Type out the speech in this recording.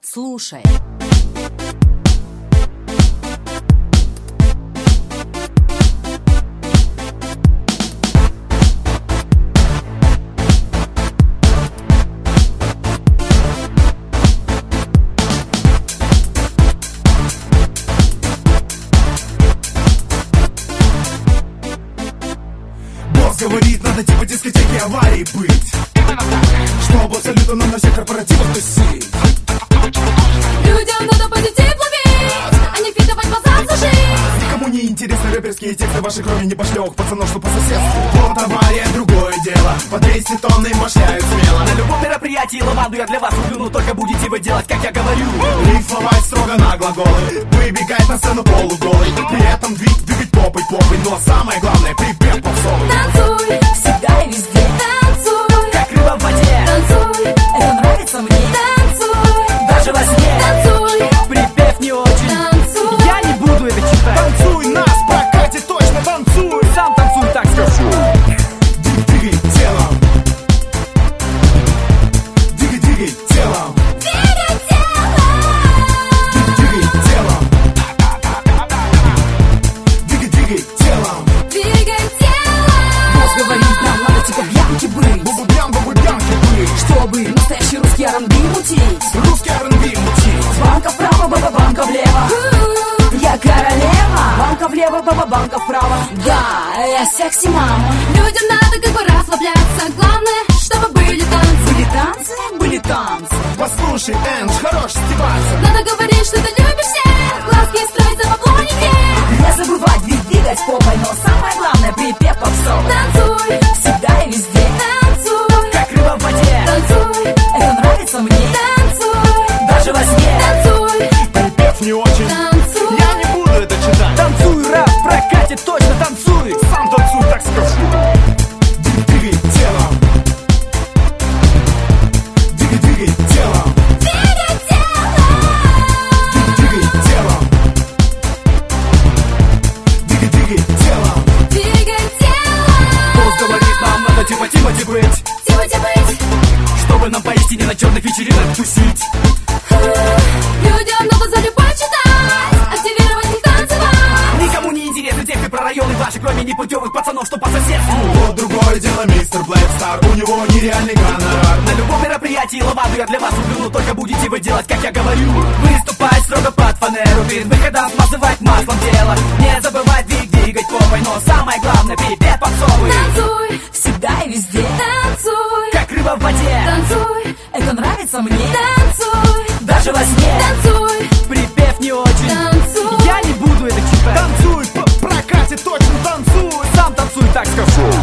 Слушай. Босс говорит, надо типа дискотеки аварии быть, чтобы абсолютно нам на всех корпоративах тусить. Людям надо позитив ловить, а не фитовать базар за жизнь. Никому не интересны рэперские тексты ваши, кроме непошлёвых пацанов, что по соседству. Вот авария, другое дело, по 200 тонн им башляют смело. На любом мероприятии лаванду я для вас люблю, но только будете вы делать, как я говорю. Рифмовать строго на глаголы, выбегать на сцену полуголый, при этом двигать попой, но самое главное, припев попсовый. Танцуй, всегда и везде. Танцуй, как рыба в воде. танцуй, это нравится мне. Танцуй, Даже во сне. танцуй, Припев не очень. танцуй. Я не буду это читать. Танцуй, нас прокатит точно, танцуй. Сам танцуй, так скажу. Двигай телом. Двигай телом. Двигай телом. Двигай телом. Двигай телом. Двигай телом. Босс говорит, нам надо типа бьянки быть, Бубу-бьянки быть, чтобы настоящий русский R&B мутить. русский R&B мутить. Банка вправо, баба, банка влево. Я королева. Банка влево, баба, банка вправо. Да, я секси-мама. Людям надо как бы расслабляться. Главное, чтобы были танцы. Были танцы, были танцы. Послушай, Эндж, хорош стебаться. Надо говорить, что ты любишь всех. Глазки строить за бабло не грех. Не забывать двигать попой, но самое главное припев попсовый. Танцуй, Всегда и везде. танцуй, Как рыба в воде. танцуй, Это нравится мне. танцуй, Даже во сне. танцуй, Припев не очень. танцуй. Я не буду это читать. Танцуй, рап, прокатит точно, танцуй. Сам танцуй, так скажу. Двигай телом. Двигай телом. Двигай телом. Двигай телом. Двигай телом. Двигай телом. Босс говорит, нам надо типа Тимати быть, Тимати быть. чтобы нам поистине на черных вечеринках тусить. Людям надо за любовь читать. Активировать их танцевать. Никому не интересны тексты про районы ваши, кроме непутевых пацанов, что по соседству. Вот другое дело, мистер Блэкстар. У него нереальный гонорар. На любом мероприятии лаванду я для вас люблю, но только будете вы делать, как я говорю. Выступать строго под фанеру, перед выходом смазывать маслом тело. Не забывать двигать попой, но самое главное припев попсовый. Танцуй, Всегда и везде. танцуй, Как рыба в воде. танцуй, Это нравится мне. танцуй, Даже во сне. танцуй, Припев не очень. танцуй. Я не буду это читать. Танцуй, прокатит точно, танцуй. Сам танцуй, так скажу.